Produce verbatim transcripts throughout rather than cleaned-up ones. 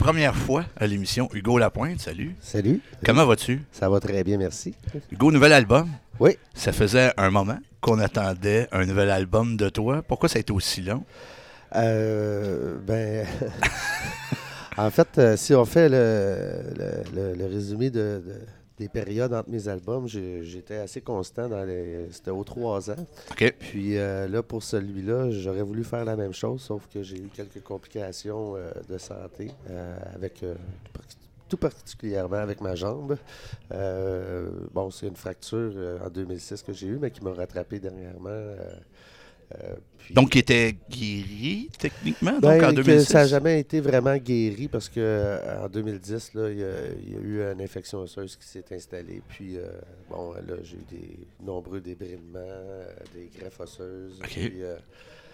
première fois à l'émission Hugo Lapointe. Salut. Salut. Comment vas-tu? Ça va très bien, merci. Hugo, nouvel album. Oui. Ça faisait un moment qu'on attendait un nouvel album de toi. Pourquoi ça a été aussi long? Euh, ben, en fait, euh, si on fait le, le, le, le résumé de, de, des périodes entre mes albums, j'ai, j'étais assez constant dans les... C'était aux trois ans. OK. Puis euh, là, pour celui-là, j'aurais voulu faire la même chose, sauf que j'ai eu quelques complications euh, de santé euh, avec... Euh, tout particulièrement avec ma jambe. Euh, bon, c'est une fracture euh, en deux mille six que j'ai eue, mais qui m'a rattrapé dernièrement. Euh, euh, puis, donc, il était guéri, techniquement, ben, donc en deux mille six? Ça n'a jamais été vraiment guéri parce qu'en euh, deux mille dix, là, il, y a, il y a eu une infection osseuse qui s'est installée. Puis, euh, bon, là, j'ai eu des nombreux débridements, euh, des greffes osseuses. OK. Puis, euh,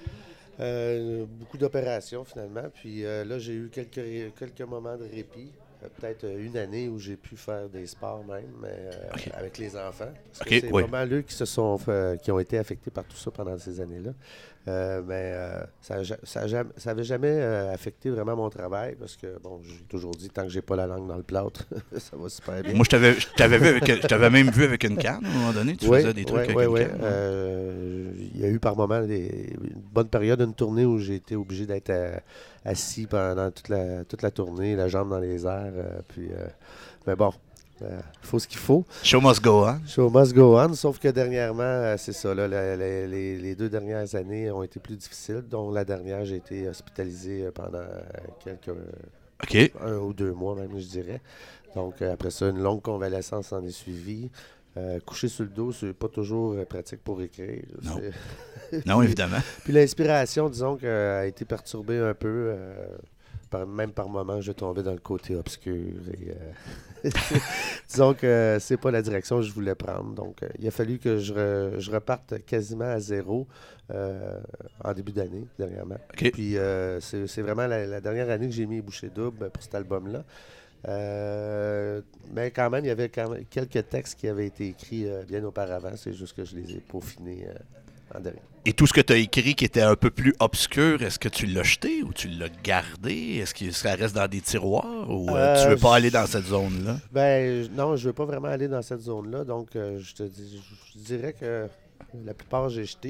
euh, beaucoup d'opérations, finalement. Puis euh, là, j'ai eu quelques, quelques moments de répit. Peut-être une année où j'ai pu faire des sports même, mais euh, okay. avec les enfants. Parce okay, que c'est oui. vraiment eux qui se sont fait, qui ont été affectés par tout ça pendant ces années-là. Euh, mais euh, ça n'avait jamais euh, affecté vraiment mon travail parce que, bon, j'ai toujours dit, tant que j'ai pas la langue dans le plâtre, ça va super bien. Moi, je t'avais, je t'avais, vu avec, je t'avais même vu avec une canne à un moment donné. Tu oui, faisais des trucs oui, avec oui, une oui. canne. Euh, il y a eu par moments des, une bonne période, une tournée où j'ai été obligé d'être à, assis pendant toute la, toute la tournée, la jambe dans les airs. Euh, puis, euh, mais bon, il euh, faut ce qu'il faut. Show must go on. Show must go on, sauf que dernièrement, euh, c'est ça, là, la, la, les, les deux dernières années ont été plus difficiles, dont la dernière, j'ai été hospitalisé pendant quelques... OK. Un ou deux mois même, je dirais. Donc, euh, après ça, une longue convalescence en est suivie. Euh, coucher sur le dos, c'est pas toujours euh, pratique pour écrire. Non, non puis, évidemment. Puis l'inspiration, disons, a été perturbée un peu. Euh, par, même par moments, je tombais dans le côté obscur. Et, euh, disons que euh, c'est pas la direction que je voulais prendre. Donc, euh, il a fallu que je, re, je reparte quasiment à zéro euh, en début d'année, dernièrement. Okay. Puis euh, c'est, c'est vraiment la, la dernière année que j'ai mis les bouchées doubles pour cet album-là. Euh, mais quand même, il y avait quand même quelques textes qui avaient été écrits euh, bien auparavant. C'est juste que je les ai peaufinés euh, en dernier. Et tout ce que tu as écrit qui était un peu plus obscur, est-ce que tu l'as jeté ou tu l'as gardé? Est-ce que ça reste dans des tiroirs ou euh, euh, tu veux pas aller dans cette zone-là? Ben non, je veux pas vraiment aller dans cette zone-là. Donc, euh, je te dis, je dirais que la plupart, j'ai jeté.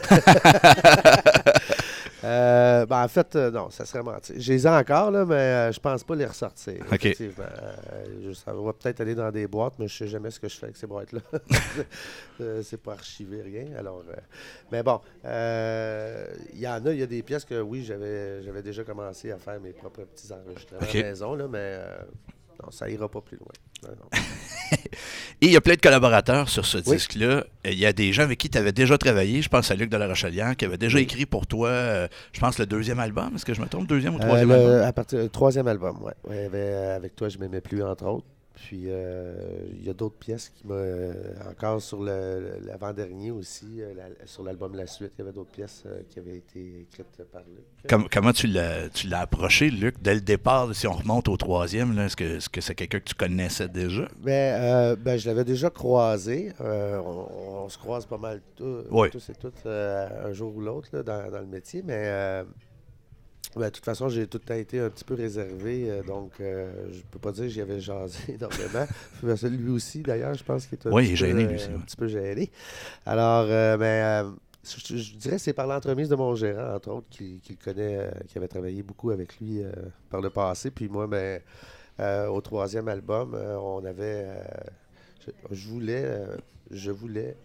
Euh, ben en fait, euh, non, ça serait menti. Je les ai encore, là, mais euh, je pense pas les ressortir. Okay. Effectivement. Euh, ça va peut-être aller dans des boîtes, mais je sais jamais ce que je fais avec ces boîtes-là. euh, c'est pas archivé, rien. Alors, euh, mais bon, il euh, y en a, il y a des pièces que, oui, j'avais, j'avais déjà commencé à faire mes propres petits enregistrements okay. à la maison, là, mais euh, non, ça ira pas plus loin. Non, non. Et il y a plein de collaborateurs sur ce oui. disque-là. Il y a des gens avec qui tu avais déjà travaillé. Je pense à Luc de la Rochelière qui avait déjà oui. écrit pour toi, euh, je pense, le deuxième album. Est-ce que je me trompe? Deuxième ou troisième euh, le, album? À partir du troisième album, oui. Ouais, avec, avec toi, je m'aimais plus, entre autres. Puis, euh, il y a d'autres pièces qui m'ont... Euh, encore sur le, l'avant-dernier aussi, euh, la, sur l'album La Suite, il y avait d'autres pièces euh, qui avaient été écrites par Luc. Comme, comment tu l'as, tu l'as approché, Luc, dès le départ? Si on remonte au troisième, là, est-ce, que, est-ce que c'est quelqu'un que tu connaissais déjà? Ben, euh, ben je l'avais déjà croisé. Euh, on, on se croise pas mal tout, oui. tous et toutes euh, un jour ou l'autre là, dans, dans le métier, mais... Euh, Ben, de toute façon, j'ai tout le temps été un petit peu réservé, euh, donc euh, je peux pas dire que j'y avais jasé énormément. Lui aussi, d'ailleurs, je pense qu'il est un, oui, petit, peu, gêné, euh, lui aussi, un ouais. petit peu gêné. Alors, euh, mais, euh, je, je dirais que c'est par l'entremise de mon gérant, entre autres, qui, qui le connaît, euh, qui avait travaillé beaucoup avec lui euh, par le passé. Puis moi, ben, euh, au troisième album, euh, on avait... Euh, je, je voulais... Euh, je voulais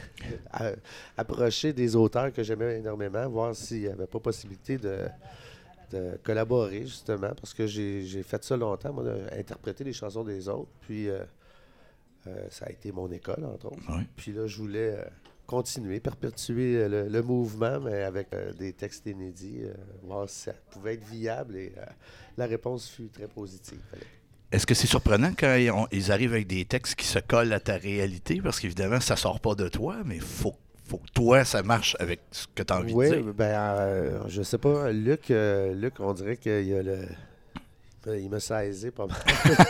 approcher des auteurs que j'aimais énormément, voir s'il n'y avait pas possibilité de... de collaborer, justement, parce que j'ai, j'ai fait ça longtemps, moi, d'interpréter les chansons des autres. Puis, euh, euh, ça a été mon école, entre autres. Oui. Puis là, je voulais euh, continuer, perpétuer le, le mouvement, mais avec euh, des textes inédits, euh, voir si ça pouvait être viable. Et euh, la réponse fut très positive. Est-ce que c'est surprenant quand ils, ont, ils arrivent avec des textes qui se collent à ta réalité? Parce qu'évidemment, ça sort pas de toi, mais il faut faut que toi, ça marche avec ce que tu as envie oui, de dire. Oui, ben, euh, je sais pas. Luc, euh, Luc, on dirait qu'il y a le... Il m'a saisi pas mal.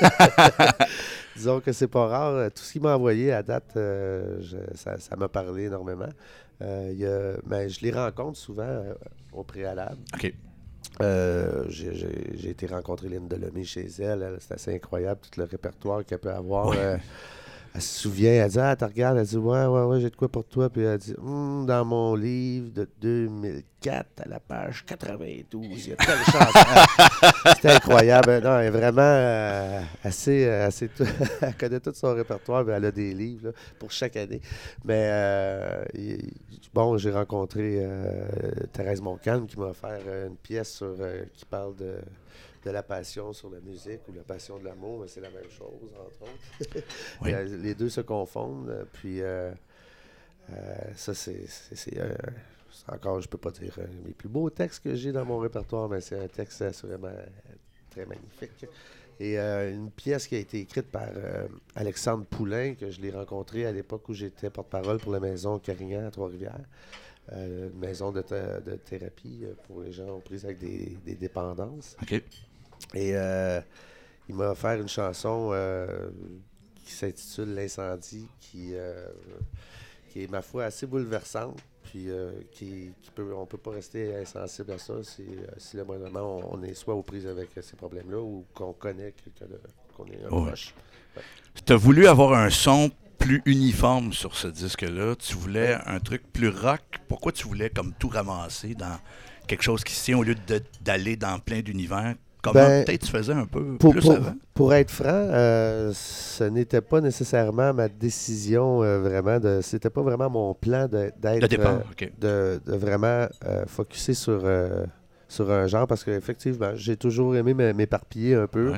Disons que c'est pas rare. Tout ce qu'il m'a envoyé à date, euh, je, ça, ça m'a parlé énormément. Euh, il y a, ben, je les rencontre souvent euh, au préalable. OK. Euh, j'ai, j'ai, j'ai été rencontrer Lynn Delomé chez elle. elle c'est assez incroyable, tout le répertoire qu'elle peut avoir. Ouais. Euh, elle se souvient, elle dit, ah, tu regardes, elle dit, ouais, ouais, ouais, j'ai de quoi pour toi. Puis elle dit, Hum, dans mon livre de deux mille quatre, à la page quatre-vingt-douze, il y a telle chanson. C'était incroyable. Non, elle est vraiment euh, assez. euh, assez t- elle connaît tout son répertoire, mais elle a des livres là, pour chaque année. Mais euh, il- bon, j'ai rencontré euh, Thérèse Montcalm qui m'a offert euh, une pièce sur, euh, qui parle de, de la passion sur la musique ou la passion de l'amour, mais c'est la même chose, entre autres. Oui. Euh, Les deux se confondent. euh, Puis euh, euh, ça, c'est, c'est, c'est, euh, c'est encore, je peux pas dire euh, les plus beaux textes que j'ai dans mon répertoire, mais c'est un texte assurément euh, très magnifique. Et euh, une pièce qui a été écrite par euh, Alexandre Poulain, que je l'ai rencontré à l'époque où j'étais porte-parole pour la maison Carignan à Trois-Rivières. Euh, une maison de, th- de thérapie euh, pour les gens pris avec des, des dépendances. OK. Et euh, il m'a offert une chanson euh, qui s'intitule L'incendie, qui, euh, qui est, ma foi, assez bouleversante. Puis euh, qui, qui peut, on ne peut pas rester insensible à ça si, euh, si le moindrement on, on est soit aux prises avec euh, ces problèmes-là ou qu'on connaît quelqu'un de, qu'on est un Ouais. proche. Ouais. Tu as voulu avoir un son plus uniforme sur ce disque-là. Tu voulais un truc plus rock. Pourquoi tu voulais comme tout ramasser dans quelque chose qui se tient au lieu de- d'aller dans plein d'univers? Comment Ben, peut-être tu faisais un peu Pour, plus pour, avant? pour être franc, euh, ce n'était pas nécessairement ma décision euh, vraiment de. C'était pas vraiment mon plan de- d'être. De départ, euh, OK. de, de vraiment euh, focusser sur, euh, sur un genre parce qu'effectivement, j'ai toujours aimé m- m'éparpiller un peu. Ouais.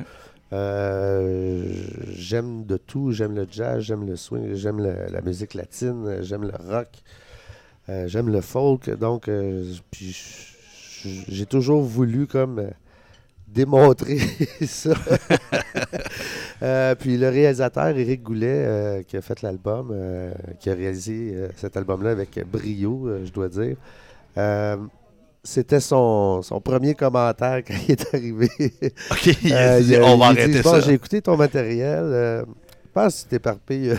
Euh, j'aime de tout. J'aime le jazz, j'aime le swing, j'aime le- la musique latine, j'aime le rock, euh, j'aime le folk. Donc, euh, puis j- j- j'ai toujours voulu comme. euh, démontrer ça. Euh, puis le réalisateur Éric Goulet, euh, qui a fait l'album, euh, qui a réalisé euh, cet album-là avec brio, euh, je dois dire, euh, c'était son, son premier commentaire quand il est arrivé. OK, il a Euh, dit, il a- on va il dit, arrêter bon, ça. j'ai écouté ton matériel. Euh, je pense que tu t'éparpilles.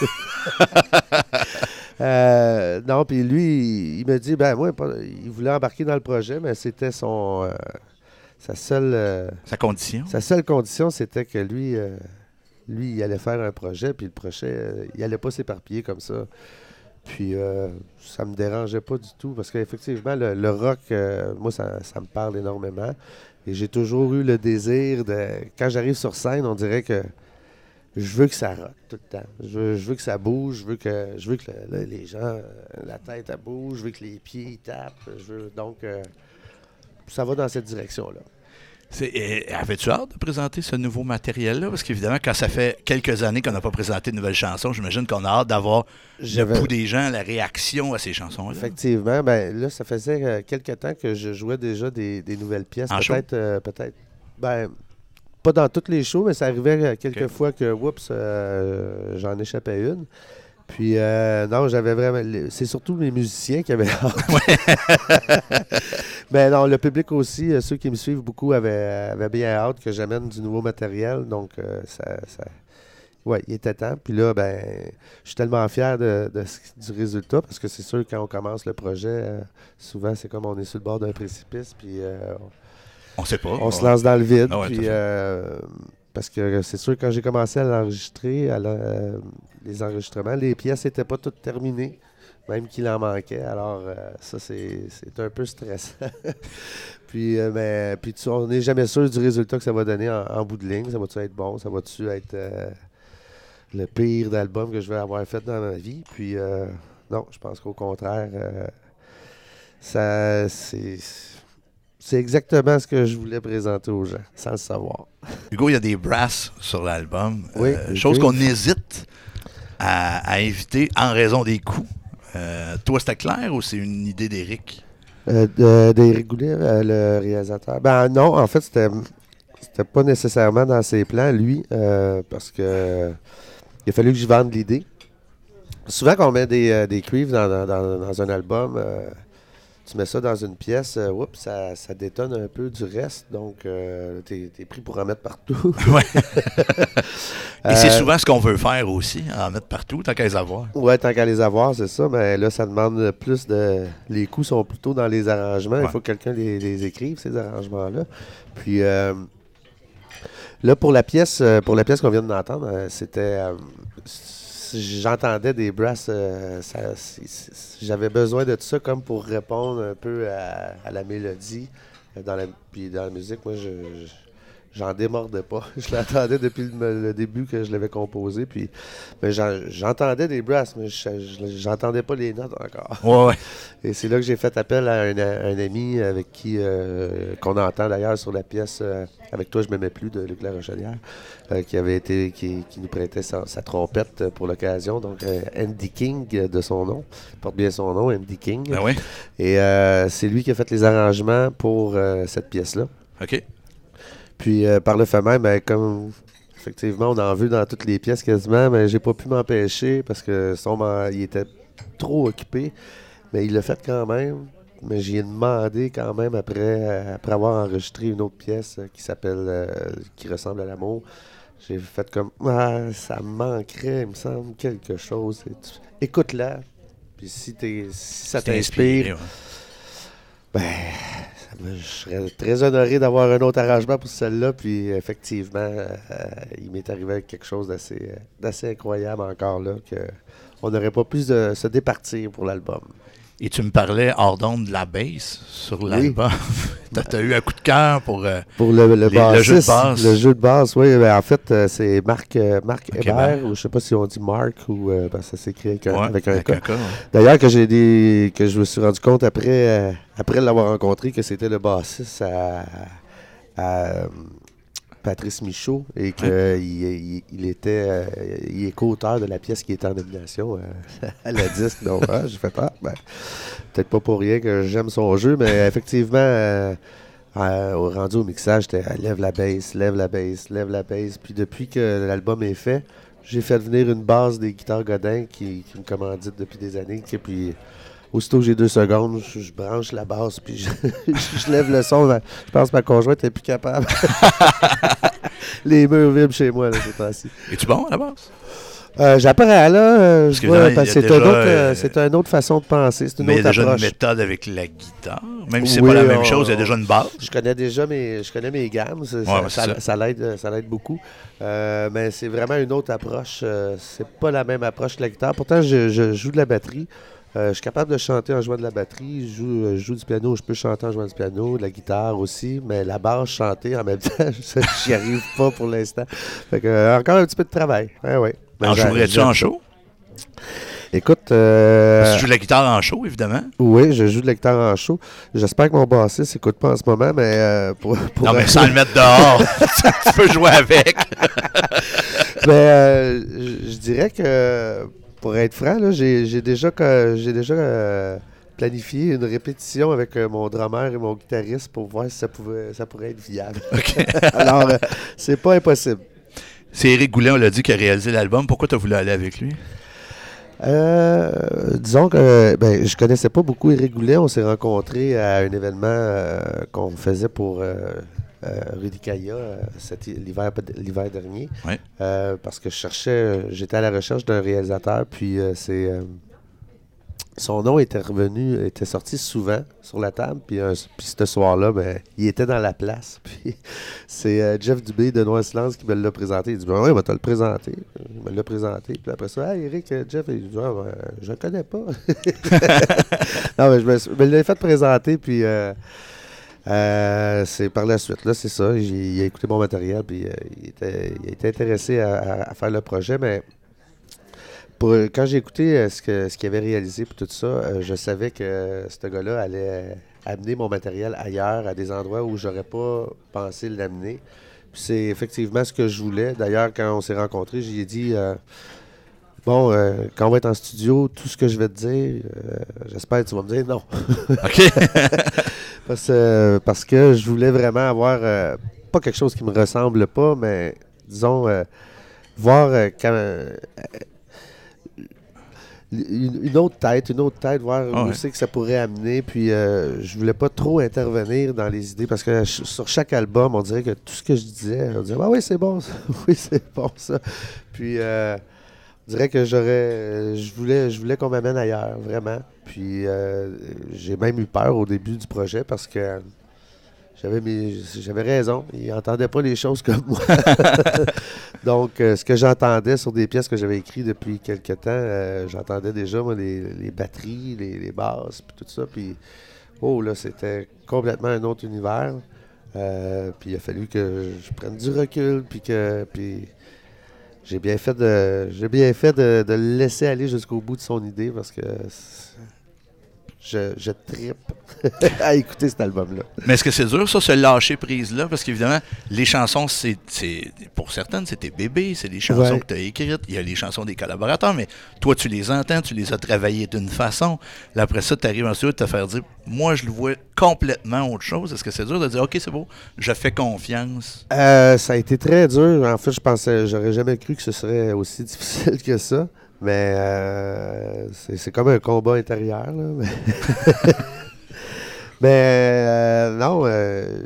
Euh, non, puis lui, il, il me dit, ben moi, pas- il voulait embarquer dans le projet, mais c'était son euh, sa seule euh, Sa condition? sa seule condition, c'était que lui, euh, lui, il allait faire un projet, puis le projet, euh, il allait pas s'éparpiller comme ça. Puis euh, ça me dérangeait pas du tout, parce qu'effectivement, le, le rock, euh, moi, ça, ça me parle énormément. Et j'ai toujours eu le désir de... Quand j'arrive sur scène, on dirait que je veux que ça rock tout le temps. Je veux, je veux que ça bouge, je veux que, je veux que le- le- les gens, euh, la tête, elle bouge, je veux que les pieds ils tapent. Je veux, donc, euh, ça va dans cette direction-là. C'est, et, avais-tu hâte de présenter ce nouveau matériel-là? Parce qu'évidemment, quand ça fait quelques années qu'on n'a pas présenté de nouvelles chansons, j'imagine qu'on a hâte d'avoir le J'avais- pouls des gens, la réaction à ces chansons-là. Effectivement, ben là, ça faisait euh, quelques temps que je jouais déjà des, des nouvelles pièces. En show? Peut-être, euh, peut-être, ben, pas dans toutes les shows, mais ça arrivait euh, quelques Ok. fois que, oups, euh, j'en échappais une. Puis, euh, non, j'avais vraiment. les- C'est surtout les musiciens qui avaient hâte. Mais non, le public aussi, euh, ceux qui me suivent beaucoup avaient, avaient bien hâte que j'amène du nouveau matériel. Donc, euh, ça. ça ouais, il était temps. Puis là, ben, je suis tellement fier de, de ce- du résultat parce que c'est sûr, quand on commence le projet, euh, souvent, c'est comme on est sur le bord d'un précipice. Puis, euh, On sait pas. on se lance dans le vide. Ah ouais, tout à puis, fait. euh, parce que c'est sûr, quand j'ai commencé à l'enregistrer, à la- euh, les enregistrements, les pièces n'étaient pas toutes terminées, même qu'il en manquait. Alors, euh, ça, c'est c'est un peu stressant. puis, euh, mais, puis tu- on n'est jamais sûr du résultat que ça va donner en, en bout de ligne. Ça va-tu être bon? Ça va-tu être euh, le pire d'album que je vais avoir fait dans ma vie? Puis, euh, non, je pense qu'au contraire, euh, ça, c'est... C'est exactement ce que je voulais présenter aux gens, sans le savoir. Hugo, il y a des brasses sur l'album. Oui, Euh, des chose cuivres. qu'on hésite à, à inviter en raison des coûts. Euh, toi, c'était clair ou c'est une idée d'Éric? Euh, de- D'Éric Goulet, euh, le réalisateur. Ben non, en fait, c'était c'était pas nécessairement dans ses plans, lui, euh, parce que euh, il a fallu que je vende l'idée. Souvent, quand on met des, euh, des cuivres dans, dans- dans- dans un album, euh, tu mets ça dans une pièce, euh, oups, ça, ça détonne un peu du reste, donc euh, t'es, t'es pris pour en mettre partout. Ouais. Et c'est Euh, souvent ce qu'on veut faire aussi, en mettre partout, tant qu'à les avoir. Ouais, tant qu'à les avoir, c'est ça, mais là, ça demande plus de... Les coups sont plutôt dans les arrangements, Ouais. il faut que quelqu'un les, les écrive, ces arrangements-là. Puis euh, là, pour la pièce euh, pour la pièce qu'on vient d'entendre, euh, c'était... euh, j'entendais des brasses, euh, ça- c'est- c'est- j'avais besoin de tout ça comme pour répondre un peu à, à la mélodie. Euh, Dans la, puis dans la musique, moi, je, je- j'en démordais pas. Je l'attendais depuis le, le début que je l'avais composé. Puis, mais j'en- j'entendais des brasses, mais je, je- j'entendais pas les notes encore. Ouais, ouais. Et c'est là que j'ai fait appel à un, à un ami avec qui, euh, qu'on entend d'ailleurs sur la pièce euh, Avec toi, je m'aimais plus de Luc Larochelière, euh, qui avait été, qui, qui nous prêtait sa, sa trompette pour l'occasion. Donc, euh, Andy King euh, de son nom. Il porte bien son nom, Andy King. Ben oui. Et euh, c'est lui qui a fait les arrangements pour euh, cette pièce-là. OK. Puis, euh, par le fait même, ben, comme effectivement, on en a vu dans toutes les pièces quasiment, mais j'ai pas pu m'empêcher parce que son, man- il était trop occupé. Mais il l'a fait quand même. Mais j'y ai demandé quand même après, euh, après avoir enregistré une autre pièce euh, qui s'appelle euh, Qui ressemble à l'amour. J'ai fait comme ah, ça me manquerait, il me semble, quelque chose. Et tu- Écoute-la. Puis si, t'es, si ça T'es inspiré, t'inspire, ouais. ben, ça me- je serais très honoré d'avoir un autre arrangement pour celle-là. Puis effectivement, euh, il m'est arrivé quelque chose d'assez, euh, d'assez incroyable encore là, que on n'aurait pas pu se, se départir pour l'album. Et tu me parlais hors d'onde de la bass sur l'album. T'as, t'as eu un coup de cœur pour... euh, Pour le, le, Les- bassiste, le jeu de basse. Le jeu de basse, oui. Ben, en fait, euh, c'est Marc, euh, Marc Marc Hébert, Hébert. ou je sais pas si on dit Marc ou euh, ben, ça s'écrit avec un, ouais, avec un avec K. un cas, ouais. D'ailleurs, que j'ai des, que je me suis rendu compte après, euh, après l'avoir rencontré que c'était le bassiste à, à, euh, Patrice Michaud et qu'il il, il était euh, il est co-auteur de la pièce qui était en nomination euh, à la disque. Donc, ah, j'ai fait ah, ben, peut-être pas pour rien que j'aime son jeu, mais effectivement, euh, euh, au rendu au mixage, j'étais ah, lève la basse, lève la basse, lève la basse. Puis depuis que l'album est fait, j'ai fait venir une base des guitares Godin qui, qui me commandite depuis des années. Qui, puis aussitôt que j'ai deux secondes, je, je branche la basse, puis je, je, je lève le son. Je pense que ma conjointe n'est plus capable. Les murs vibrent chez moi, là, c'est temps-ci. Es-tu bon à la base? Euh, J'apprends là, euh, Parce je que vois, là, il y a parce que c'est, déjà, un autre, euh, euh, c'est une autre façon de penser, c'est une Mais il y a autre déjà approche. une méthode avec la guitare. Même si c'est Oui, pas la même on- chose, il y a déjà une base. Je connais déjà mes, je connais mes gammes, ça, Ouais, ça, ouais, c'est ça- ça. ça l'aide, ça l'aide beaucoup. Euh, mais c'est vraiment une autre approche. euh, c'est pas la même approche que la guitare. Pourtant, je, je joue de la batterie. Euh, je suis capable de chanter en jouant de la batterie. Je joue, euh, je joue du piano, je peux chanter en jouant du piano, de la guitare aussi. Mais la basse, chanter en même temps, j'y arrive pas pour l'instant. Fait que, euh, encore un petit peu de travail. Ouais, ouais. Mais En j'a- jouerais-tu j'aime en ça. show? Écoute, euh, Parce que tu joues de la guitare en show, évidemment. oui, je joue de la guitare en show. J'espère que mon bassiste n'écoute pas en ce moment, mais euh, pour, pour Non, mais sans le mettre dehors, tu peux jouer avec. Mais euh, je je dirais que, pour être franc, là, j'ai, j'ai déjà, que- j'ai déjà euh, planifié une répétition avec euh, mon drummer et mon guitariste pour voir si ça, pouvait, ça pourrait être viable. OK. Alors, euh, c'est pas impossible. C'est Éric Goulet, on l'a dit, qui a réalisé l'album. Pourquoi tu as voulu aller avec lui? Euh, disons que euh, ben, je connaissais pas beaucoup Éric Goulet. On s'est rencontrés à un événement euh, qu'on faisait pour euh, euh, Rudy Kaya euh, cet hi- l'hiver, l'hiver dernier. Ouais. Euh, parce que je cherchais, euh, j'étais à la recherche d'un réalisateur, puis euh, c'est euh, son nom était revenu, était sorti souvent sur la table, puis, euh, puis ce soir-là, ben, il était dans la place. Puis c'est euh, Jeff Dubé de Noir Silence qui me l'a présenté. Il dit ben oui, on va te le présenter. Il me l'a présenté. Puis après ça, hey, Eric, euh, Jeff, il dit ah, ben, je ne connais pas. Non, mais je me, suis- me l'ai fait présenter, puis euh, euh, c'est par la suite. Là, c'est ça. J'ai, il a écouté mon matériel, puis euh, il, était, il était intéressé à, à- à faire le projet, mais. Pour, quand j'ai écouté euh, ce, que, ce qu'il avait réalisé et tout ça, euh, je savais que euh, ce gars-là allait euh, amener mon matériel ailleurs, à des endroits où j'aurais pas pensé l'amener. Puis c'est effectivement ce que je voulais. D'ailleurs, quand on s'est rencontrés, j'y ai dit euh, bon, euh, quand on va être en studio, tout ce que je vais te dire, euh, j'espère que tu vas me dire non. OK. parce, euh, parce que je voulais vraiment avoir euh, pas quelque chose qui me ressemble pas, mais disons, euh, voir euh, quand. euh, une, une autre tête, une autre tête, voir Ah où ouais. c'est que ça pourrait amener. Puis euh, je voulais pas trop intervenir dans les idées parce que ch- sur chaque album, on dirait que tout ce que je disais, on disait ah oui, c'est bon ça, oui, c'est bon ça. Puis euh, on dirait que j'aurais je voulais je voulais qu'on m'amène ailleurs, vraiment. Puis euh, j'ai même eu peur au début du projet parce que j'avais mes, j'avais raison. Ils n'entendaient pas les choses comme moi. Donc, euh, ce que j'entendais sur des pièces que j'avais écrites depuis quelques temps, euh, j'entendais déjà, moi, les, les batteries, les, les basses, puis tout ça. Puis, oh, là, c'était complètement un autre univers. Euh, puis, il a fallu que je prenne du recul, puis que... Puis, j'ai bien fait de, j'ai bien fait de, de le laisser aller jusqu'au bout de son idée parce que je, je trippe à écouter cet album-là. Mais est-ce que c'est dur, ça, ce lâcher-prise-là? Parce qu'évidemment, les chansons, c'est, c'est pour certaines, c'est tes bébés, c'est les chansons Ouais. que tu as écrites, il y a les chansons des collaborateurs, mais toi, tu les entends, tu les as travaillées d'une façon. Là, après ça, tu arrives en studio de te faire dire, moi, je le vois complètement autre chose. Est-ce que c'est dur de dire, OK, c'est beau, je fais confiance? Euh, ça a été très dur. En fait, je pensais, j'aurais jamais cru que ce serait aussi difficile que ça. Mais euh, c'est, c'est comme un combat intérieur. Là. Mais, mais euh, non, euh,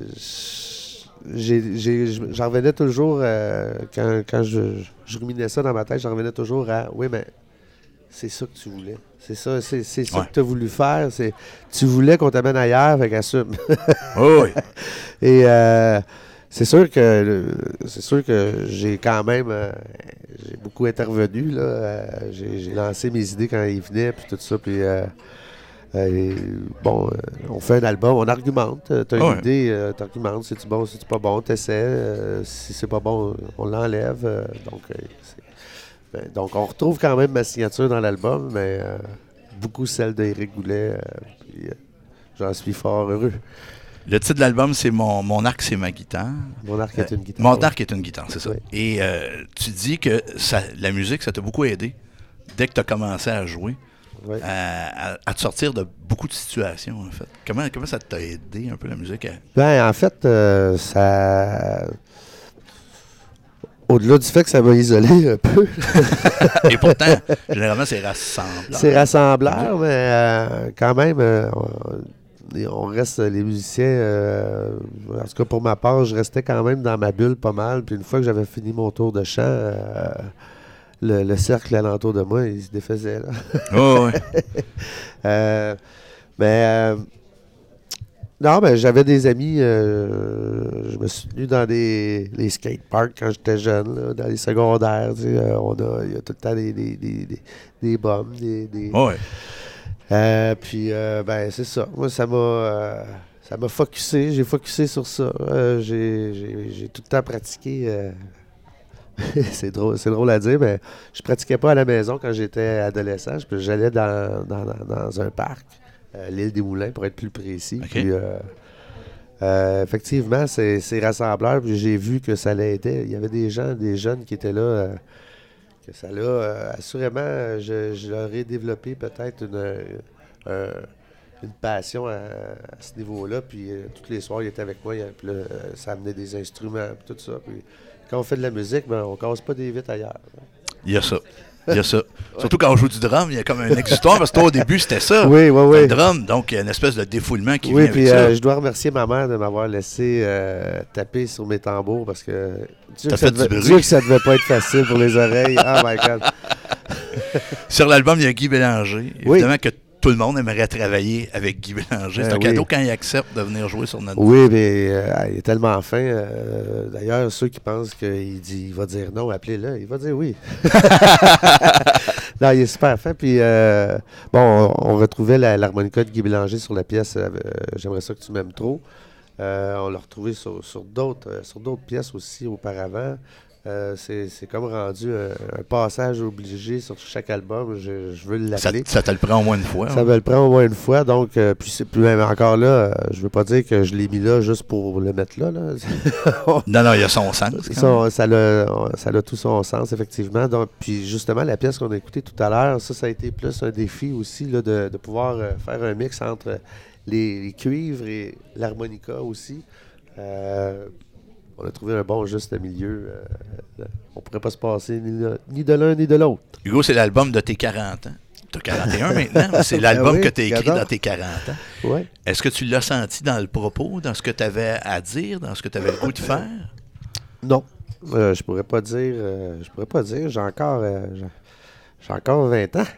j'ai, j'ai, j'en revenais toujours, euh, quand, quand je, je ruminais ça dans ma tête, j'en revenais toujours à, oui, mais c'est ça que tu voulais. C'est ça, c'est, c'est ça Ouais. que tu as voulu faire. C'est, tu voulais qu'on t'amène ailleurs, fait qu'assume. Oh, oui. Et euh, c'est sûr que c'est sûr que j'ai quand même euh, j'ai beaucoup intervenu là. Euh, j'ai, j'ai lancé mes idées quand ils venaient puis tout ça puis euh, euh, et, bon euh, on fait un album, on argumente. T'as une Ouais. idée, euh, t'argumentes, c'est-tu bon, c'est-tu pas bon, t'essaies. Euh, si c'est pas bon, on l'enlève. Euh, donc euh, c'est- ben, donc on retrouve quand même ma signature dans l'album, mais euh, beaucoup celle d'Éric Goulet. Euh, puis, euh, j'en suis fort heureux. Le titre de l'album, c'est mon, mon arc, c'est ma guitare. Mon arc est Euh, une guitare. Mon ouais. arc est une guitare, c'est ça. Oui. Et euh, tu dis que ça, la musique, ça t'a beaucoup aidé dès que tu as commencé à jouer, Ouais. à, à- à te sortir de beaucoup de situations, en fait. Comment, comment ça t'a aidé un peu la musique? À... Ben, en fait, euh, ça. Au-delà du fait que ça m'a isolé un peu, Et pourtant, généralement, c'est rassemblant. c'est rassembleur, mais euh, quand même, euh, on, on reste les musiciens. Euh, en tout cas, pour ma part, je restais quand même dans ma bulle pas mal. Puis une fois que j'avais fini mon tour de chant, euh, le, le cercle alentour de moi, il se défaisait. Là. Oh, ouais. Euh, mais euh, non, mais j'avais des amis. Euh, je me suis tenu dans des les skateparks quand j'étais jeune, là, dans les secondaires. Tu sais, euh, on a, il y a tout le temps des des des, des, des bombes, des, des Oh, ouais. euh, puis euh, ben c'est ça. Moi, ça m'a euh, ça m'a focusé. J'ai focusé sur ça. Euh, j'ai, j'ai, j'ai tout le temps pratiqué. euh, c'est drôle, c'est drôle à dire, mais je pratiquais pas à la maison quand j'étais adolescent. Je- J'allais dans, dans, dans- dans un parc, euh, l'île des Moulins, pour être plus précis. OK. Puis, euh, euh, effectivement, c'est, c'est rassembleur. Puis j'ai vu que ça l'aidait. Il y avait des gens, des jeunes qui étaient là. euh, que ça l'a, euh, assurément, euh, je, je leur ai développé peut-être une, euh, une passion à, à ce niveau-là. Puis euh, tous les soirs, ils étaient avec moi. il y a- Puis là, euh, ça amenait des instruments, puis tout ça. Puis quand on fait de la musique, ben, on casse pas des vitres ailleurs. Il y a ça. Il y a ça. Surtout quand on joue du drum, il y a comme un exutoire, parce que toi, au début, c'était ça. Oui, oui, Le oui. drum, donc il y a une espèce de défoulement qui Oui, vient puis avec euh, ça. je dois remercier ma mère de m'avoir laissé euh, taper sur mes tambours parce que Dieu T'as que, ça fait du devait, bruit. Dieu que ça devait pas être facile pour les oreilles. Oh my God. Sur l'album, il y a Guy Bélanger. Oui. Évidemment que tout le monde aimerait travailler avec Guy Bélanger. C'est Ben un oui. cadeau quand il accepte de venir jouer sur notre... Oui, mais euh, il est tellement fin. euh, d'ailleurs, ceux qui pensent qu'il dit, il va dire non, appelez-le. Il va dire oui. Non, il est super fin. Puis, euh, bon, on, on retrouvait la- l'harmonica de Guy Bélanger sur la pièce euh, J'aimerais ça que tu m'aimes trop. Euh, on l'a retrouvé sur, sur d'autres euh, sur d'autres pièces aussi auparavant. Euh, c'est, c'est comme rendu un, un passage obligé sur chaque album. Je, je veux Ça, l'appeler. ça te le prend au moins une fois. Ça hein? me le prend au moins une fois, donc, euh, puis, c'est, puis même encore là, euh, je veux pas dire que je l'ai mis là juste pour le mettre là. là. Non, non, il y a son sens. quand même. ça, ça, a, ça a tout son sens, effectivement. Donc, puis justement, la pièce qu'on a écoutée tout à l'heure, ça, ça a été plus un défi aussi là, de, de pouvoir euh, faire un mix entre les, les cuivres et l'harmonica aussi. Euh, on a trouvé un bon juste milieu. Euh, on pourrait pas se passer ni, de- ni de l'un ni de l'autre. Hugo, c'est l'album de tes quarante ans. tu as quarante et un maintenant. C'est l'album oui, que tu as écrit j'adore. dans tes quarante ans. Ouais. Est-ce que tu l'as senti dans le propos, dans ce que tu avais à dire, dans ce que tu avais le goût de faire? Non. Euh, je pourrais pas dire. Euh, je pourrais pas dire. J'ai encore. Euh, j'ai, j'ai encore vingt ans.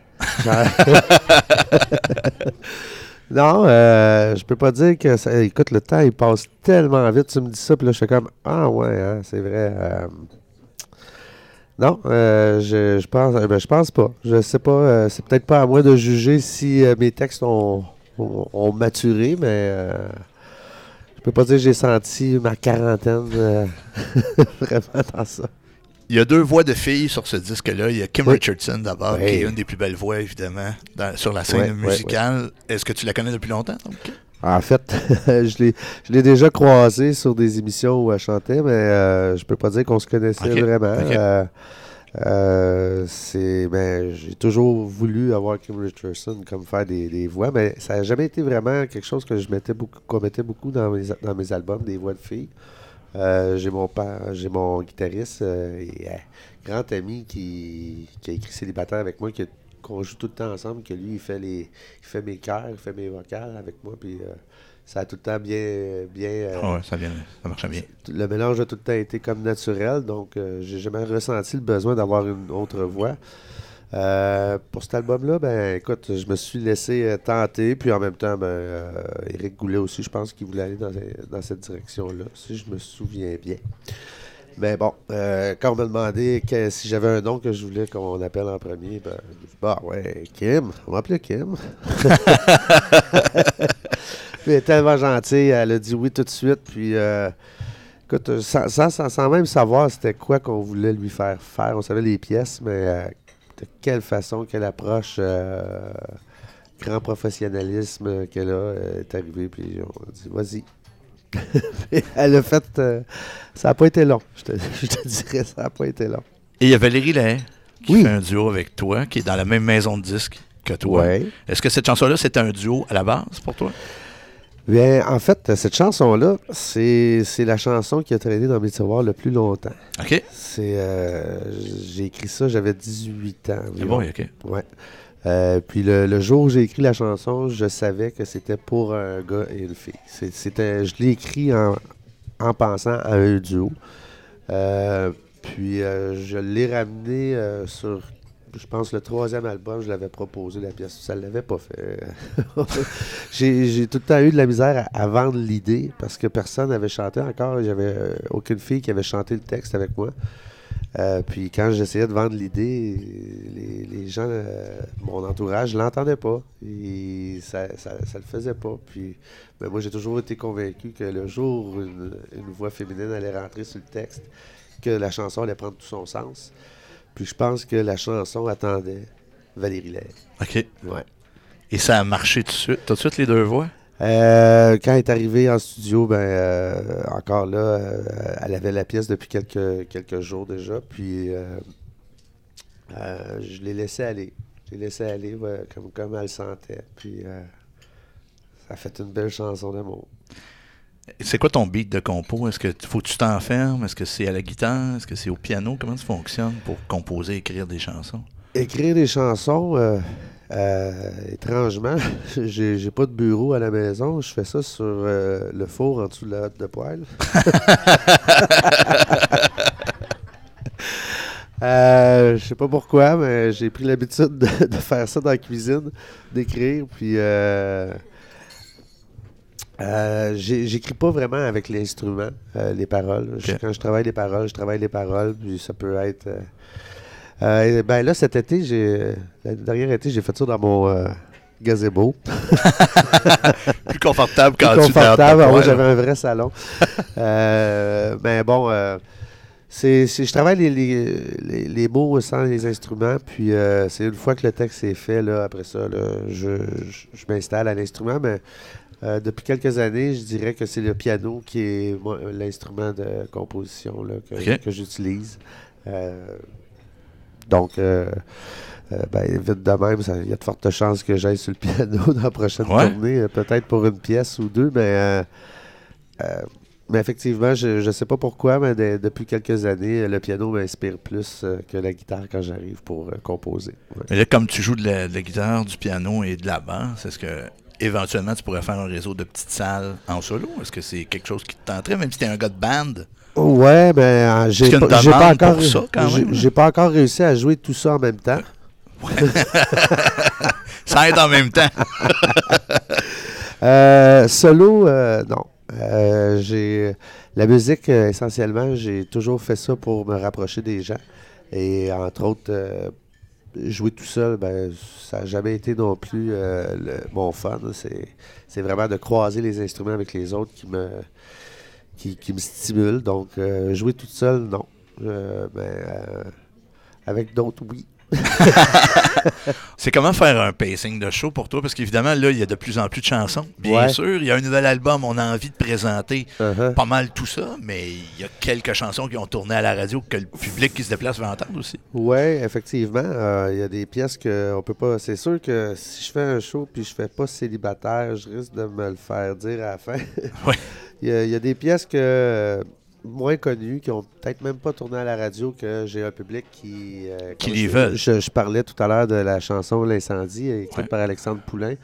Non, euh, je peux pas dire que ça. Écoute, le temps, il passe tellement vite. Tu me dis ça, puis là, je fais comme ah ouais, hein, c'est vrai. Euh, non, euh, je, je pense ben, je pense pas. Je sais pas. Euh, c'est peut-être pas à moi de juger si euh, mes textes ont, ont, ont maturé, mais euh, je peux pas dire que j'ai senti ma quarantaine euh, vraiment dans ça. Il y a deux voix de filles sur ce disque-là. Il y a Kim Oui. Richardson d'abord, Oui. qui est une des plus belles voix, évidemment, dans- sur la scène Ouais, ouais, musicale. Est-ce que tu la connais depuis longtemps? Donc? En fait, je l'ai, je l'ai déjà croisée sur des émissions où elle chantait, mais euh, je peux pas dire qu'on se connaissait Ok, vraiment. ok. Euh, euh, c'est, ben, j'ai toujours voulu avoir Kim Richardson comme faire des, des voix, mais ça n'a jamais été vraiment quelque chose que je mettais beaucoup, qu'on mettait beaucoup dans mes, dans mes albums, des voix de filles. Euh, j'ai mon père, j'ai mon guitariste euh, et euh, grand ami qui, qui a écrit Célibataire avec moi, qui a- qu'on joue tout le temps ensemble, que lui, il fait les il fait mes chœurs, il fait mes vocales avec moi, puis euh, ça a tout le temps bien... bien euh, Ah ouais, ça, vient, ça marche bien. le mélange a tout le temps été comme naturel, donc euh, j'ai jamais ressenti le besoin d'avoir une autre voix. Euh, pour cet album-là, ben écoute, je me suis laissé euh, tenter, puis en même temps, ben, euh, Éric Goulet aussi, je pense qu'il voulait aller dans, dans cette direction-là, si je me souviens bien. Mais bon, euh, quand on m'a demandé que, si j'avais un nom que je voulais qu'on appelle en premier, ben, je dis, bah ouais, Kim, on va appeler Kim. Puis elle est tellement gentille, elle a dit oui tout de suite, puis euh, écoute, sans, sans, sans- sans même savoir c'était quoi qu'on voulait lui faire faire, on savait les pièces, mais euh, de quelle façon, quelle approche, euh, grand professionnalisme qu'elle a euh, est arrivé, puis on a dit vas-y. Puis elle a fait, euh, ça n'a pas été long, je te, je te dirais, ça n'a pas été long. Et il y a Valérie Lahaye qui Oui. fait un duo avec toi, qui est dans la même maison de disques que toi. Ouais. Est-ce que cette chanson-là, c'était un duo à la base pour toi? Bien, en fait, cette chanson-là, c'est, c'est la chanson qui a traîné dans mes tiroirs le plus longtemps. OK. C'est, euh, j'ai écrit ça, j'avais dix-huit ans. C'est environ. bon, OK. Ouais. Euh, puis le, le jour où j'ai écrit la chanson, je savais que c'était pour un gars et une fille. C'est- C'était, je l'ai écrit en, en pensant à un duo. Euh, puis euh, je l'ai ramené euh, sur, je pense, le troisième album, je l'avais proposé la pièce. Ça ne l'avait pas fait. j'ai, j'ai tout le temps eu de la misère à, à vendre l'idée parce que personne n'avait chanté encore. J'avais euh, aucune fille qui avait chanté le texte avec moi. Euh, puis quand j'essayais de vendre l'idée, les, les gens, euh, mon entourage, ne l'entendaient pas. Et ça ne le faisait pas. Puis ben, moi, j'ai toujours été convaincu que le jour où une, une voix féminine allait rentrer sur le texte, que la chanson allait prendre tout son sens. Puis je pense que la chanson attendait Valérie Lahaye. OK. Ouais. Et ça a marché tout de suite. Tout de suite, les deux voix? Euh, quand elle est arrivée en studio, ben euh, encore là, euh, elle avait la pièce depuis quelques, quelques jours déjà. Puis euh, euh, je l'ai laissé aller. Je l'ai laissé aller ouais, comme, comme elle le sentait. Puis euh, ça a fait une belle chanson d'amour. C'est quoi ton beat de compo? Est-ce que t- faut que tu t'enfermes? Est-ce que c'est à la guitare? Est-ce que c'est au piano? Comment tu fonctionnes pour composer, écrire des chansons? Écrire des chansons, euh, euh, étrangement, j'ai, j'ai pas de bureau à la maison. Je fais ça sur euh, le four en dessous de la hotte de poêle. euh, je sais pas pourquoi, mais j'ai pris l'habitude de, de faire ça dans la cuisine, d'écrire. Puis euh, euh, j'ai- j'écris pas vraiment avec l'instrument, euh, les paroles. Je- Ok. quand je travaille les paroles, je travaille les paroles. Puis ça peut être. euh, Euh, ben là, cet été, j'ai la dernière été, j'ai fait ça dans mon euh, gazebo. Plus confortable Plus quand tu confortable. t'as Ah ouais, j'avais un vrai salon. euh, mais bon, euh, c'est, c'est- je travaille les, les, les- les mots sans les instruments. Puis euh, c'est une fois que le texte est fait, là, après ça, là, je, je, je m'installe à l'instrument. Mais euh, depuis quelques années, je dirais que c'est le piano qui est moi, l'instrument de composition là, que, Ok. que j'utilise. Euh, Donc, euh, euh, ben, vite de même, ça- il y a de fortes chances que j'aille sur le piano dans la prochaine Ouais. tournée, euh, peut-être pour une pièce ou deux, mais, euh, euh, Mais effectivement, je ne sais pas pourquoi, mais de, depuis quelques années, le piano m'inspire plus euh, que la guitare quand j'arrive pour euh, composer. Ouais. Mais là, comme tu joues de la, de la guitare, du piano et de la basse, est-ce que éventuellement tu pourrais faire un réseau de petites salles en solo? Est-ce que c'est quelque chose qui te tenterait, même si tu es un gars de band? Ouais, mais euh, j'ai Est-ce qu'il y a pas, une j'ai pas demande encore, pour ça, quand j'ai, même? j'ai pas encore réussi à jouer tout ça en même temps. Ça aide en même temps. Euh, solo, euh, non. Euh, j'ai la musique, euh, essentiellement, j'ai toujours fait ça pour me rapprocher des gens. Et entre autres, euh, jouer tout seul, ben, ça n'a jamais été non plus euh, le, mon fun. C'est, c'est vraiment de croiser les instruments avec les autres qui me, qui, qui me stimule. Donc, euh, jouer tout seul, non. Euh, ben, euh, avec d'autres, oui. C'est comment faire un pacing de show pour toi? Parce qu'évidemment, là, il y a de plus en plus de chansons. Bien Ouais. sûr, il y a un nouvel album, on a envie de présenter Uh-huh. pas mal tout ça, mais il y a quelques chansons qui ont tourné à la radio que le public qui se déplace va entendre aussi. Oui, effectivement. Euh, Il y a des pièces qu'on peut pas. C'est sûr que si je fais un show puis je fais pas célibataire, je risque de me le faire dire à la fin. Ouais. Il y, a, il y a des pièces que euh, moins connues, qui ont peut-être même pas tourné à la radio, que j'ai un public qui. euh, Qui comme les je, veulent. Je, je parlais tout à l'heure de la chanson L'incendie, écrite Ouais. par Alexandre Poulain.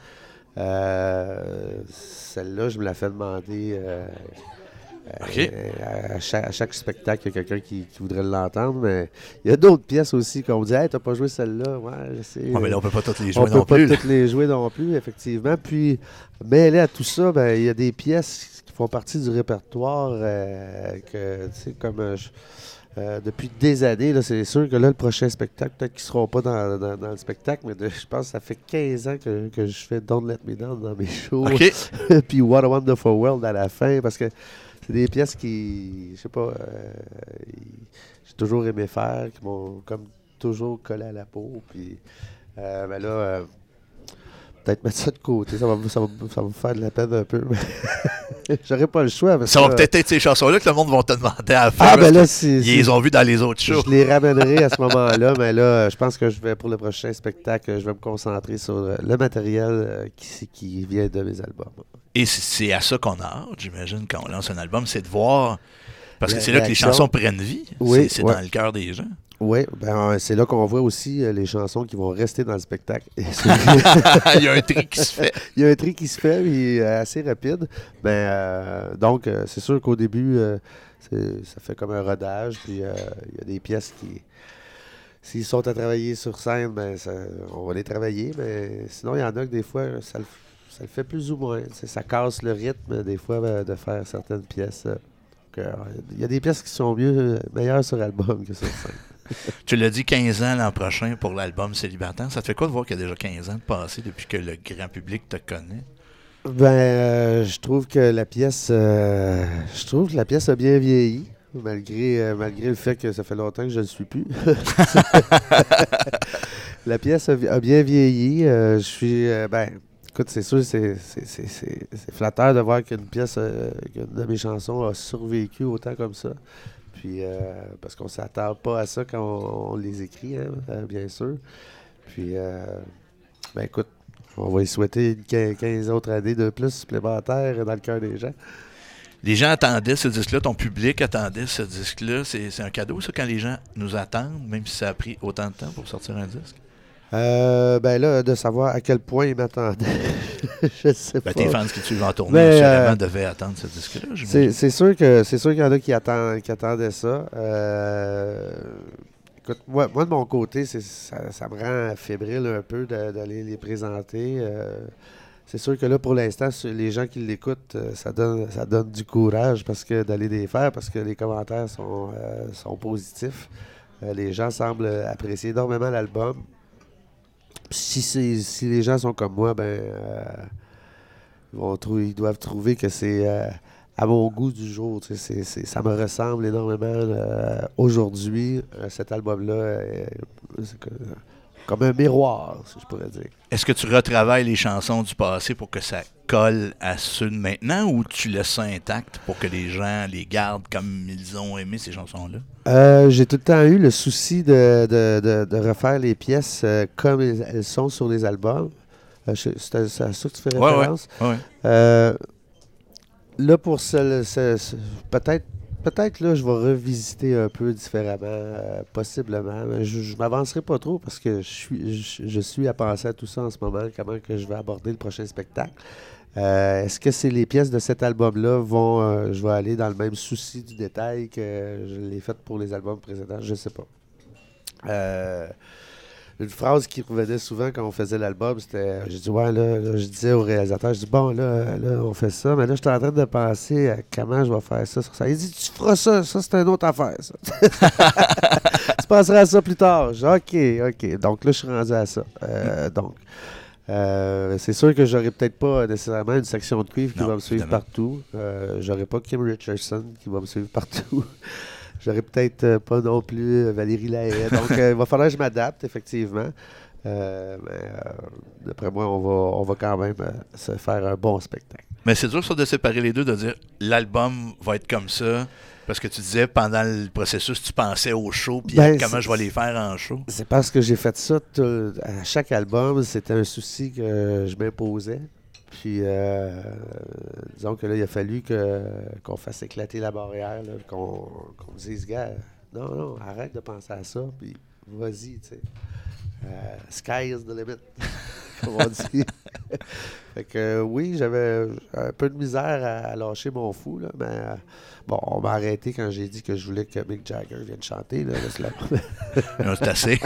Euh, celle-là, je me la fais demander. euh, OK. Euh, à, à chaque, à chaque spectacle, il y a quelqu'un qui, qui voudrait l'entendre, mais il y a d'autres pièces aussi qu'on me dit « Hey, t'as pas joué celle-là? » Ouais, je sais. Ouais, mais là, on peut pas toutes les On jouer peut non pas plus. là. toutes les jouer non plus, effectivement. Puis, mêlé à tout ça, ben, il y a des pièces qui font partie du répertoire euh, que, tu sais, comme euh, je- euh, depuis des années, là, c'est sûr que là, le prochain spectacle, peut-être qu'ils ne seront pas dans, dans- dans le spectacle, mais de- je pense que ça fait quinze ans que, que je fais Don't Let Me Down dans mes shows. OK. Puis What a Wonderful World à la fin, parce que c'est des pièces qui, je sais pas, euh, j'ai toujours aimé faire, qui m'ont comme toujours collé à la peau. Puis, euh, ben là, euh, peut-être mettre ça de côté, ça va, ça va, ça va me faire de la peine un peu. mais J'aurais pas le choix. Parce Ça va que, peut-être être ces chansons-là que le monde va te demander à faire. Ah, parce ben là, que c'est. ils c'est- les ont vus dans les autres shows. Je les ramènerai à ce moment-là, mais là, je pense que je vais, pour le prochain spectacle, je vais me concentrer sur euh, le matériel euh, qui, qui vient de mes albums. Et c'est- c'est à ça qu'on a hâte, j'imagine, quand on lance un album, c'est de voir. Parce que La c'est là que les réaction. chansons prennent vie. Oui, c'est c'est ouais. dans le cœur des gens. Oui, ben, euh, c'est là qu'on voit aussi euh, les chansons qui vont rester dans le spectacle. Et c'est- Il y a un tri qui se fait. Il y a un tri qui se fait, puis euh, assez rapide. Ben, euh, donc, euh, c'est sûr qu'au début, euh, c'est- ça fait comme un rodage, puis euh, il y a des pièces qui, s'ils sont à travailler sur scène, ben, ça- on va les travailler, mais sinon, il y en a que des fois, ça le, ça le fait plus ou moins. Tu sais, ça casse le rythme, des fois, ben, de faire certaines pièces. euh, que, euh, Il y a des pièces qui sont mieux, meilleures sur album que sur scène. Tu l'as dit, quinze ans l'an prochain pour l'album Célibataire. Ça te fait quoi de voir qu'il y a déjà quinze ans de passé depuis que le grand public te connaît? Ben, euh, je trouve que la pièce, euh, je trouve que la pièce a bien vieilli, malgré, euh, malgré le fait que ça fait longtemps que je ne le suis plus. La pièce a, vi- a bien vieilli. euh, je suis, euh, ben, écoute, c'est sûr, c'est, c'est, c'est, c'est- c'est flatteur de voir qu'une pièce, euh, qu'une de mes chansons a survécu autant comme ça. Puis, euh, parce qu'on ne s'attend pas à ça quand on, on les écrit, hein, euh, bien sûr. Puis, euh, ben, écoute, on va y souhaiter une quin- quinze autres années de plus supplémentaires dans le cœur des gens. Les gens attendaient ce disque-là, ton public attendait ce disque-là. C'est c'est un cadeau, ça, quand les gens nous attendent, même si ça a pris autant de temps pour sortir un disque? Euh, ben là, de savoir à quel point ils m'attendaient, je sais Ben, pas. tes fans qui te suivent en tournée, Mais, assurément, euh, devaient attendre ce disque-là, C'est, j'imagine. c'est sûr que c'est sûr qu'il y en a qui, attendent, qui attendaient ça. Euh, écoute, moi, moi, de mon côté, c'est, ça, ça me rend fébrile un peu de- d'aller les présenter. Euh, c'est sûr que là, pour l'instant, sur les gens qui l'écoutent, euh, ça donne, ça donne du courage parce que d'aller les faire, parce que les commentaires sont, euh, sont positifs. Euh, les gens semblent apprécier énormément l'album. Si, c'est- si les gens sont comme moi, ben euh, ils, vont trouver, ils doivent trouver que c'est euh, à mon goût du jour. Tu sais, c'est- c'est- ça me ressemble énormément euh, aujourd'hui. Euh, cet album-là, euh, c'est que- comme un miroir, si je pourrais dire. Est-ce que tu retravailles les chansons du passé pour que ça colle à ceux de maintenant ou tu laisses ça intact pour que les gens les gardent comme ils ont aimé ces chansons-là? Euh, j'ai tout le temps eu le souci de, de- de- de refaire les pièces euh, comme elles, elles sont sur les albums. Euh, je- c'est, à, c'est à ça que tu fais Ouais, référence. ouais. Euh, là, pour ce, ce- ce- peut-être, peut-être là, je vais revisiter un peu différemment, euh, possiblement. Mais je, je m'avancerai pas trop parce que je suis, je, je suis à penser à tout ça en ce moment, comment que je vais aborder le prochain spectacle. Euh, est-ce que c'est les pièces de cet album-là vont, euh, je vais aller dans le même souci du détail que je l'ai fait pour les albums précédents? Je sais pas. Euh, une phrase qui revenait souvent quand on faisait l'album, c'était, j'ai dit, ouais, là, là, je disais au réalisateur, je dis, bon, là, là, on fait ça, mais là, je suis en train de penser à comment je vais faire ça sur ça. Il dit, tu feras ça, ça, c'est une autre affaire, ça. Tu penseras à ça plus tard. Je dis, OK, OK. Donc là, je suis rendu à ça. Euh, donc, euh, c'est sûr que j'aurais peut-être pas nécessairement une section de cuivre qui Non, va me suivre évidemment. partout. Euh, j'aurais pas Kim Richardson qui va me suivre partout. J'aurais peut-être euh, pas non plus euh, Valérie Lahaye. Donc, euh, il va falloir que je m'adapte, effectivement. Euh, mais euh, d'après moi, on va, on va quand même euh, se faire un bon spectacle. Mais c'est dur ça de séparer les deux, de dire l'album va être comme ça. Parce que tu disais pendant le processus, tu pensais au show, puis Ben, comment c'est- je vais les faire en show. C'est parce que j'ai fait ça tout- à chaque album. C'était un souci que je m'imposais. Puis, euh, disons que là, il a fallu que, qu'on fasse éclater la barrière, là, qu'on, qu'on me dise, gars, non, non, arrête de penser à ça, puis vas-y, tu sais. Euh, sky is the limit, comme on dit. Fait que euh, oui, j'avais un peu de misère à, à lâcher mon fou, là, mais euh, bon, on m'a arrêté quand j'ai dit que je voulais que Mick Jagger vienne chanter. Là, là, c'est la- Non, c'est assez.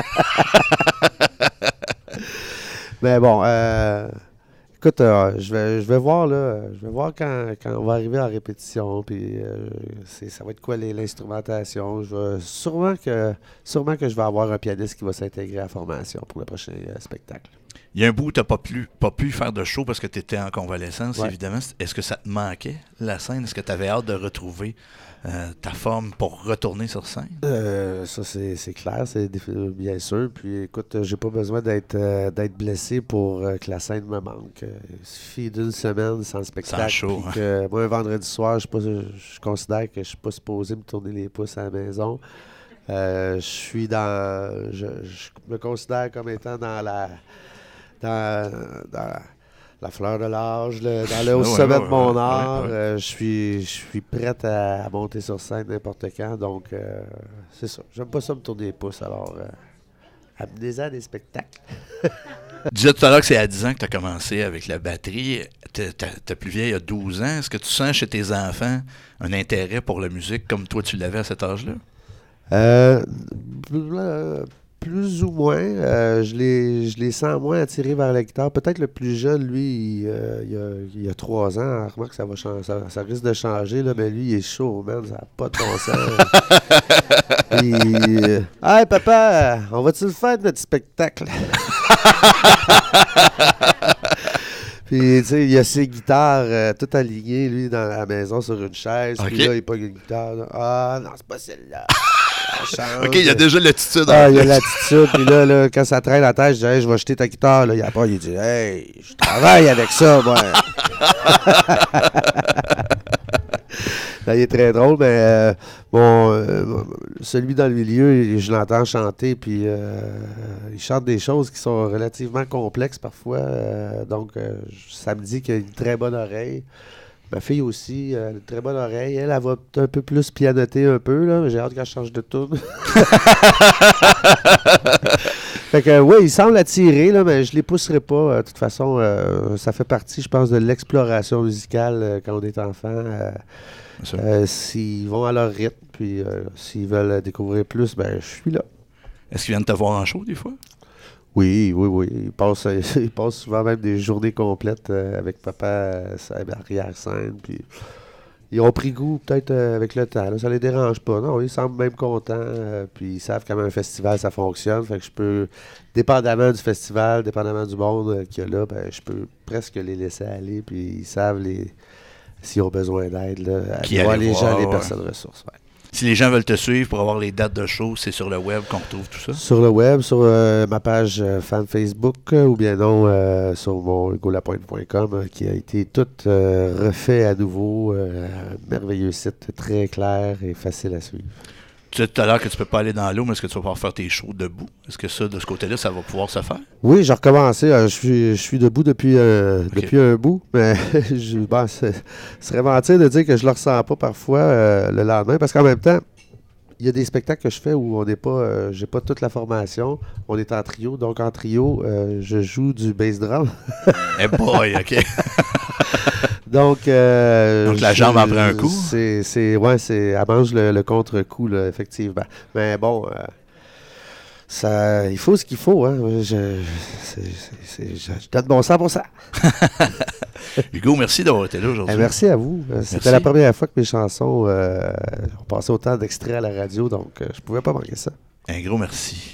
Mais bon, euh, écoute, euh, je vais, je vais voir là, je vais voir quand, quand on va arriver en répétition, puis euh, c'est, ça va être quoi les- l'instrumentation. Je vais- sûrement que, sûrement que je vais avoir un pianiste qui va s'intégrer à la formation pour le prochain euh, spectacle. Il y a un bout où tu n'as pas pu, pas pu faire de show parce que tu étais en convalescence, Ouais. évidemment. Est-ce que ça te manquait, la scène? Est-ce que tu avais hâte de retrouver euh, ta forme pour retourner sur scène? Euh, ça, c'est, c'est clair, c'est défi- bien sûr. Puis écoute, euh, j'ai pas besoin d'être, euh, d'être blessé pour euh, que la scène me manque. Euh, Il suffit d'une semaine sans spectacle. Sans show, puis hein. que, moi, un vendredi soir, je, suis pas- je considère que je suis pas supposé me tourner les pouces à la maison. Euh, je suis dans. Je, je me considère comme étant dans la. Dans, dans la fleur de l'âge, le- dans le haut Ouais, sommet ouais, de mon ouais, art. ouais, ouais. Euh, je suis je suis prête à, à monter sur scène n'importe quand. Donc, euh, c'est ça. J'aime pas ça me tourner les pouces. Alors, euh, amenez-en à des spectacles. Tu disais tout à l'heure que c'est à dix ans que tu as commencé avec la batterie. T'es- t'es- T'es plus vieille, il y a douze ans. Est-ce que tu sens chez tes enfants un intérêt pour la musique comme toi tu l'avais à cet âge-là? Euh, euh, plus ou moins. Euh, je, les, je les sens moins attirés vers la guitare. Peut-être le plus jeune, lui, il, euh, il, a, il a trois ans. Remarque que ça, va changer, ça, ça risque de changer, là, mais lui, il est chaud, man. Ça n'a pas de bon sens. Il, euh, Hey, papa, on va-tu le faire, notre spectacle? Puis, tu sais, il y a ses guitares euh, toutes alignées, lui, dans la maison sur une chaise. Ok. Puis là, il pogne une guitare. Là. Ah, non, c'est pas celle-là. Ça change. OK, il y a déjà l'attitude. Ah, en il y a plus. l'attitude. Puis là, là, quand ça traîne la tête, je dis, hey, je vais jeter ta guitare. Là. Il y a pas, il dit, hey, je travaille avec ça, moi. Là, il est très drôle, mais euh, bon, euh, celui dans le milieu, je l'entends chanter, puis euh, il chante des choses qui sont relativement complexes parfois. euh, donc, euh, ça me dit qu'il a une très bonne oreille. Ma fille aussi, elle a une très bonne oreille. Elle, elle va un peu plus pianoter un peu, là. J'ai hâte qu'elle change de tourne. Fait que, oui, il semble attirer, là, mais je ne les pousserai pas. Euh, De toute façon, euh, ça fait partie, je pense, de l'exploration musicale euh, quand on est enfant. Euh, Bien sûr. euh, s'ils vont à leur rythme, puis euh, s'ils veulent découvrir plus, ben je suis là. Est-ce qu'ils viennent te voir en show des fois? Oui, oui, oui. Ils passent, ils passent souvent même des journées complètes euh, avec papa euh, à l'arrière-scène. Puis ils ont pris goût peut-être euh, avec le temps. Là, ça les dérange pas. Non, ils semblent même contents. euh, puis ils savent comment un festival ça fonctionne. Fait que je peux, dépendamment du festival, dépendamment du monde euh, qu'il y a là, ben, je peux presque les laisser aller. Puis ils savent les s'ils ont besoin d'aide. Là, Qui aller voir aller les voir, gens, les ouais. personnes ressources. Ouais. Si les gens veulent te suivre pour avoir les dates de show, c'est sur le web qu'on retrouve tout ça? Sur le web, sur euh, ma page euh, fan Facebook, euh, ou bien non, euh, sur mon hugo lapointe point com, euh, qui a été tout euh, refait à nouveau. Euh, un merveilleux site, très clair et facile à suivre. Tu disais tout à l'heure que tu peux pas aller dans l'eau, mais est-ce que tu vas pouvoir faire tes shows debout? Est-ce que ça, de ce côté-là, ça va pouvoir se faire? Oui, j'ai recommencé. Euh, je, suis, je suis debout depuis, euh, Ok. depuis un bout, mais je, bon, c'est- ce serait mentir de dire que je le ressens pas parfois euh, le lendemain, parce qu'en même temps, il y a des spectacles que je fais où on n'est pas, euh, j'ai pas toute la formation. On est en trio, donc en trio, euh, je joue du bass drum. Eh boy, OK. Donc, euh, Donc, la je- jambe en prend un coup. C'est, c'est, ouais, c'est, elle mange le, le contre-coup, là, effectivement. Mais bon, euh, ça, il faut ce qu'il faut. Hein. Je, je- c'est- c'est- c'est- je- je donne mon cent pour cent. Hugo, merci d'avoir été là aujourd'hui. Eh, merci à vous. Euh, C'était Merci. la première fois que mes chansons euh, ont passé autant d'extraits à la radio, donc euh, je pouvais pas manquer ça. Un gros merci.